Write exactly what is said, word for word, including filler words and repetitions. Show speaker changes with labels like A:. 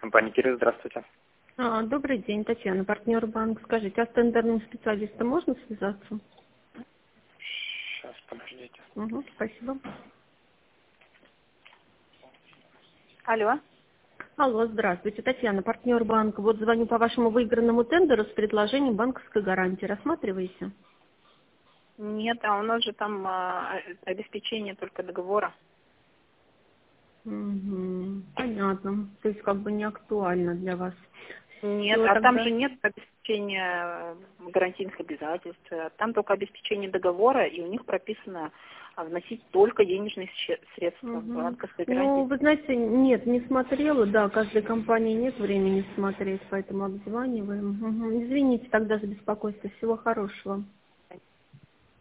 A: Компания Кирилл, здравствуйте.
B: А, добрый день, Татьяна, партнер банк. Скажите, а с тендерным специалистом можно связаться?
A: Сейчас, подождите.
B: Угу, спасибо.
C: Алло.
B: Алло, здравствуйте, Татьяна, партнер банка. Вот звоню по вашему выигранному тендеру с предложением банковской гарантии. Рассматриваете?
C: Нет, а у нас же там а, обеспечение только договора.
B: Угу, понятно. То есть как бы не актуально для вас.
C: Нет,
B: Всё,
C: а там
B: тогда...
C: же нет обеспечения гарантийных обязательств. Там только обеспечение договора, и у них прописано а, вносить только денежные щ- средства в
B: Угу.
C: банковской
B: Ну,
C: гарантии.
B: вы знаете, нет, не смотрела, да, каждой компании нет времени смотреть, поэтому обзваниваем. Угу. Извините тогда за беспокойство, всего хорошего.